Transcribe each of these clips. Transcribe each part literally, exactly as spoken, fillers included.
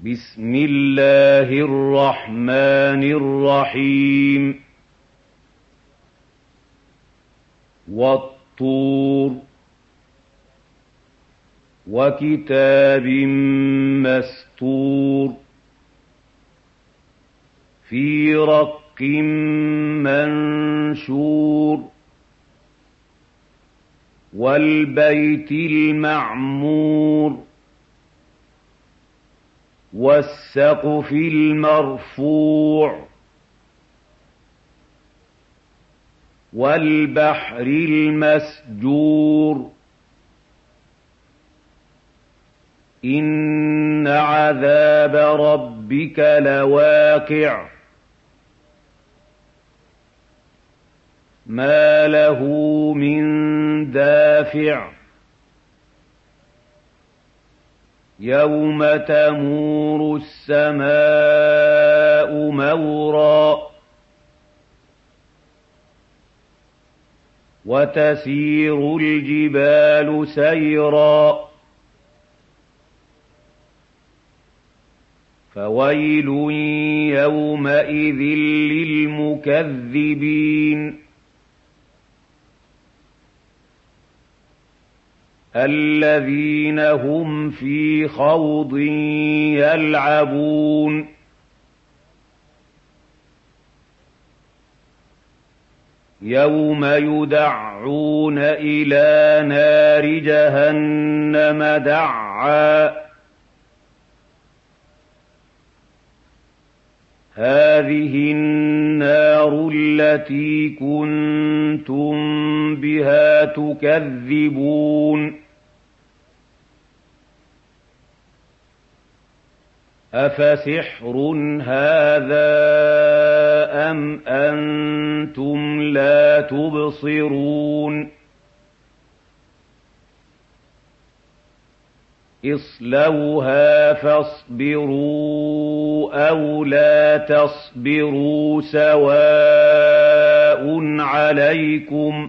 بسم الله الرحمن الرحيم والطور وكتاب مسطور في رق منشور والبيت المعمور والسقف المرفوع والبحر المسجور إن عذاب ربك لواقع ما له من دافع يوم تمور السماء مورا وتسير الجبال سيرا فويل يومئذ للمكذبين الذين هم في خوض يلعبون يوم يدعون إلى نار جهنم دعا هذه النار التي كنتم بها تكذبون أفسحر هذا أم أنتم لا تبصرون اصلوها فاصبروا أو لا تصبروا سواء عليكم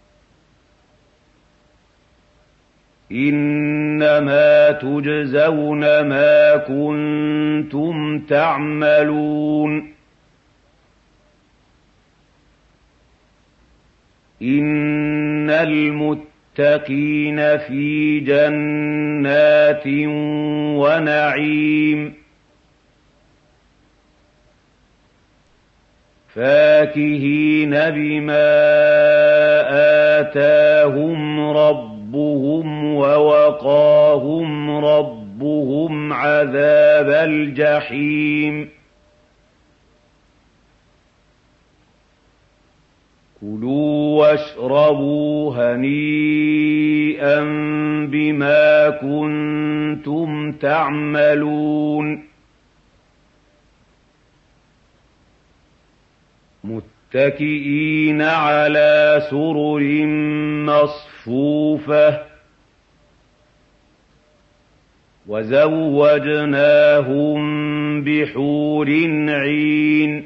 إنما تجزون ما كنتم تعملون إن المتقين في جنات ونعيم فاكهين بما آتاهم ربهم ووقاهم ربهم عذاب الجحيم كلوا واشربوا هنيئا بما كنتم تعملون متكئين على سرر مصفوفة وزوجناهم بحور عين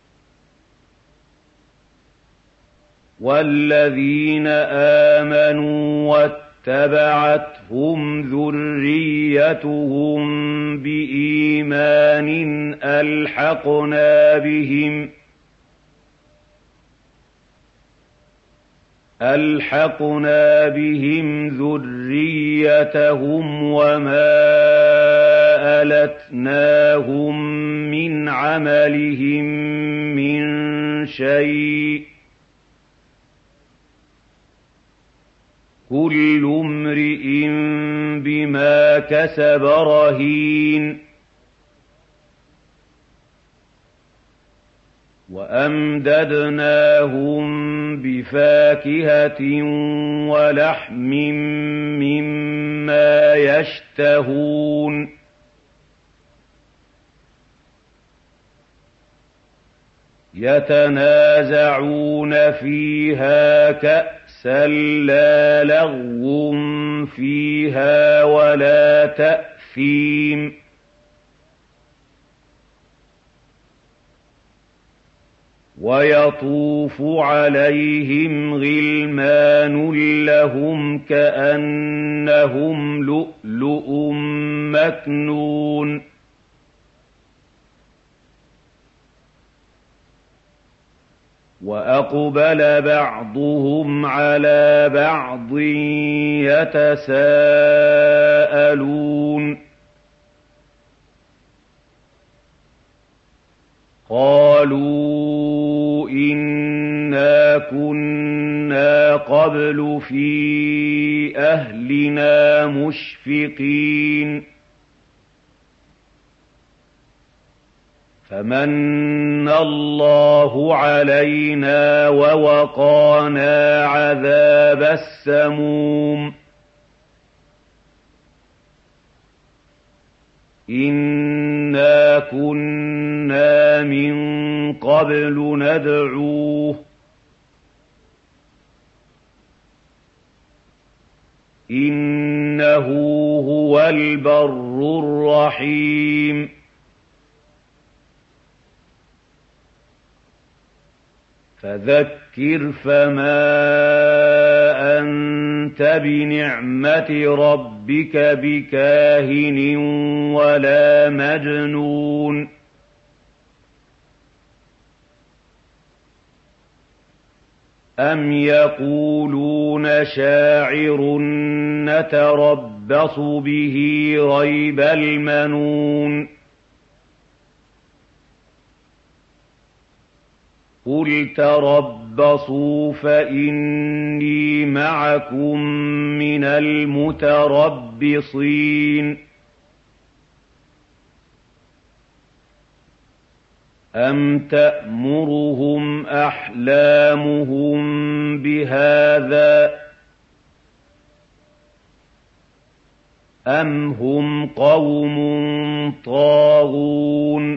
والذين آمنوا واتبعتهم ذريتهم بإيمان ألحقنا بهم ألحقنا بهم ذريتهم وما ألتناهم من عملهم من شيء كل امرئ بما كسب رهين وأمددناهم بفاكهة ولحم مما يشتهون يتنازعون فيها كأسا لا لغو فيها ولا تأثيم ويطوف عليهم غلمان لهم كأنهم لؤلؤ مكنون وَأَقْبَلَ بَعْضُهُمْ عَلَىٰ بَعْضٍ يَتَسَاءَلُونَ قَالُوا إِنَّا كُنَّا قَبْلُ فِي أَهْلِنَا مُشْفِقِينَ فَمَنَّ اللَّهُ عَلَيْنَا وَوَقَانَا عَذَابَ السَّمُومِ إِنَّا كُنَّا مِن قَبْلُ نَدْعُوهُ إِنَّهُ هُوَ الْبَرُّ الرَّحِيمُ فَذَكِّرْ فَمَا أَنتَ بِنِعْمَةِ رَبِّكَ بِكَاهِنٍ وَلَا مَجْنُونٍ أَمْ يَقُولُونَ شَاعِرٌ نَتَرَبَّصُ بِهِ رَيْبَ الْمَنُونِ قُلْ تَرَبَّصُوا فَإِنِّي مَعَكُم مِّنَ الْمُتَرَبِّصِينَ أَمْ تَأْمُرُهُمْ أَحْلَامُهُم بِهَٰذَا أَمْ هُمْ قَوْمٌ طَاغُونَ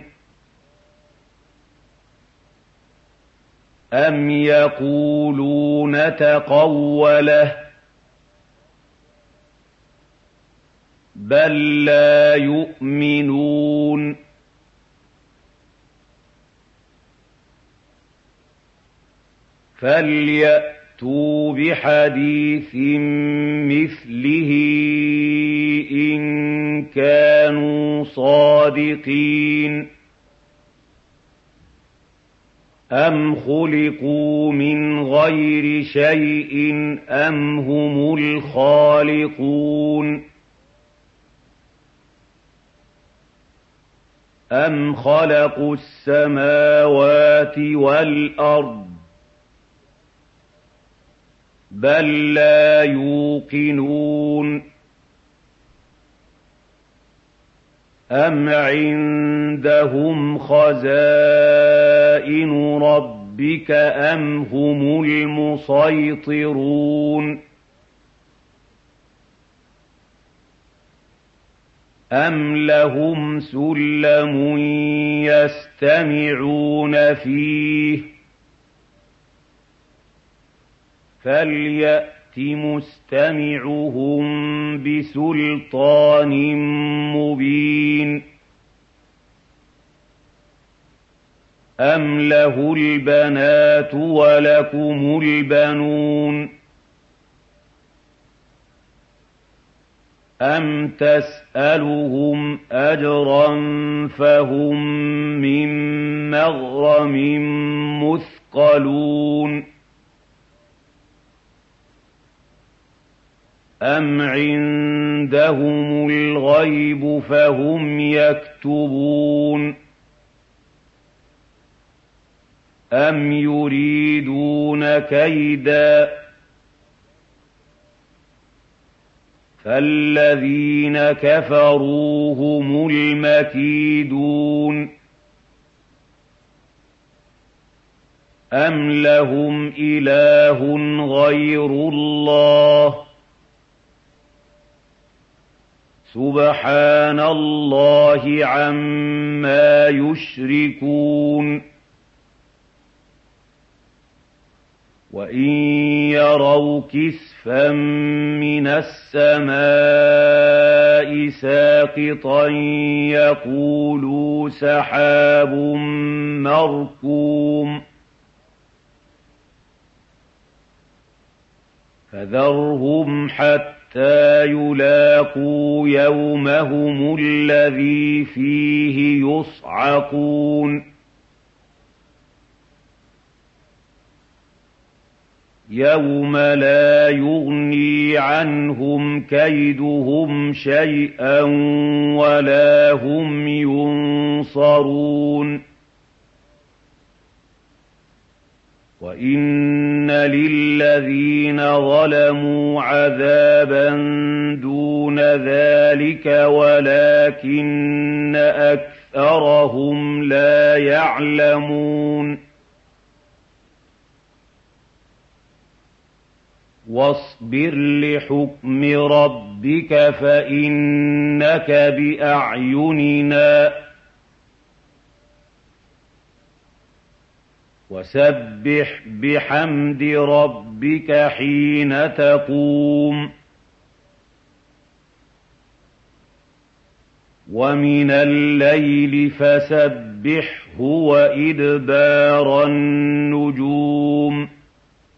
أَمْ يَقُولُونَ تَقَوَّلَهُ بَل لَّا يُؤْمِنُونَ فَلْيَأْتُوا بِحَدِيثٍ مِّثْلِهِ إِن كَانُوا صَادِقِينَ أَمْ خُلِقُوا مِنْ غَيْرِ شَيْءٍ أَمْ هُمُ الْخَالِقُونَ أَمْ خَلَقُوا السَّمَاوَاتِ وَالْأَرْضَ بَل لَّا يُوقِنُونَ أَمْ عِندَهُمْ خَزَائِنُ رَبِّكَ أَمْ هُمُ الْمُصَيْطِرُونَ أَمْ لَهُمْ سُلَّمٌ يَسْتَمِعُونَ فِيهِ فَلْيَأْتِ مُسْتَمِعُهُم بِسُلْطَانٍ مُّبِينٍ أَمْ لَهُ الْبَنَاتُ وَلَكُمُ الْبَنُونَ أَمْ تَسْأَلُهُمْ أَجْرًا فَهُم مِّن مَّغْرَمٍ مُّثْقَلُونَ أَمْ عِندَهُمُ الْغَيْبُ فَهُمْ يَكْتُبُونَ أَمْ يُرِيدُونَ كَيْدًا فَالَّذِينَ كَفَرُوا هُمُ الْمَكِيدُونَ أَمْ لَهُمْ إِلَٰهٌ غَيْرُ اللَّهِ سُبْحَانَ اللَّهِ عَمَّا يُشْرِكُونَ وَإِن يَرَوْا كِسْفًا مِّنَ السَّمَاءِ سَاقِطًا يَقُولُوا سَحَابٌ مَّرْكُومٌ فَذَرْهُمْ حَتَّىٰ يُلَاقُوا يَوْمَهُمُ الَّذِي فِيهِ يُصْعَقُونَ يَوْمَ لَا يُغْنِي عَنْهُمْ كَيْدُهُمْ شَيْئًا وَلَا هُمْ يُنصَرُونَ وَإِنَّ لِلَّذِينَ ظَلَمُوا عَذَابًا دُونَ ذَلِكَ وَلَكِنَّ أَكْثَرَهُمْ لَا يَعْلَمُونَ وَاصْبِرْ لِحُكْمِ رَبِّكَ فَإِنَّكَ بِأَعْيُنِنَا وَسَبِّحْ بِحَمْدِ رَبِّكَ حِينَ تَقُومُ وَمِنَ اللَّيْلِ فَسَبِّحْهُ وَإِدْبَارَ النُّجُومِ